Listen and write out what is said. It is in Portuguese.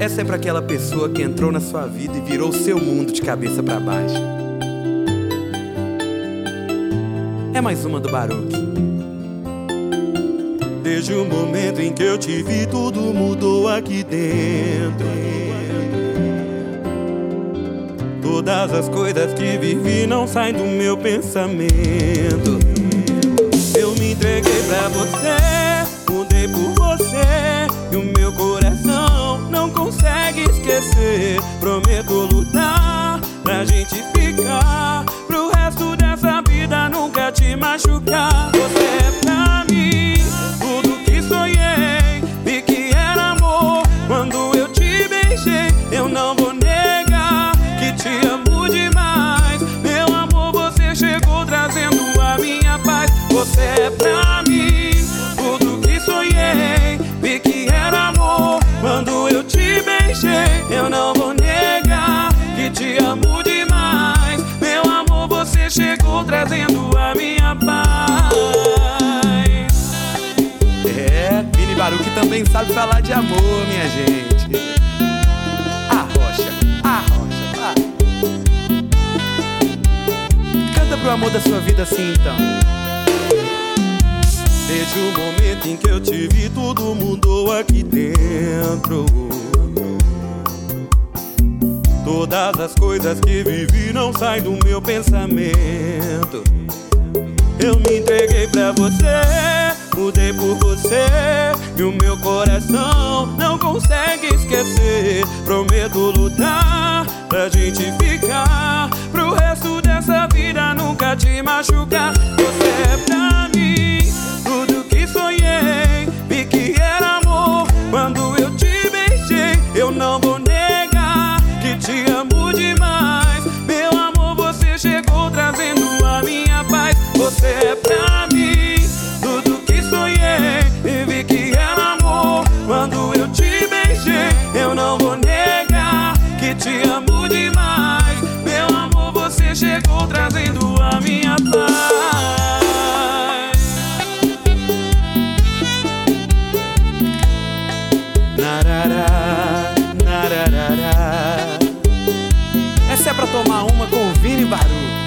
Essa é pra aquela pessoa que entrou na sua vida e virou o seu mundo de cabeça pra baixo. É mais uma do Baruch. Desde o momento em que eu te vi, tudo mudou aqui dentro. Todas as coisas que vivi não saem do meu pensamento. Eu me entreguei pra você, mudei por você, e o meu coração não consegue esquecer. Prometo lutar pra gente ficar, pro resto dessa vida nunca te machucar. Você é pra mim tudo que sonhei, vi que era amor quando eu te beijei. Eu não vou negar que te amo demais. Meu amor, você chegou trazendo a minha paz. Você é pra mim tudo que sonhei, vi que era amor quando eu te beijei. Eu não vou negar que te amo demais. Meu amor, você chegou trazendo a minha paz. É, Vini Baruch também sabe falar de amor, minha gente. Arrocha, vai. Canta pro amor da sua vida assim então. Desde o momento em que eu te vi, tudo mudou aqui dentro. Todas as coisas que vivi não saem do meu pensamento. Eu me entreguei pra você, mudei por você, e o meu coração não consegue esquecer. Prometo lutar pra gente ficar, pro resto dessa vida nunca te machucar. Você é pra mim tudo que sonhei, vi que era amor quando eu te beijei. Eu não vou negar que te amo demais. Meu amor, você chegou trazendo a minha paz. Você é pra mim tudo que sonhei, e vi que era amor quando eu te beijei. Eu não vou negar que te amo demais. Meu amor, você chegou trazendo a minha paz. Essa é pra tomar uma com o Vini Baruch.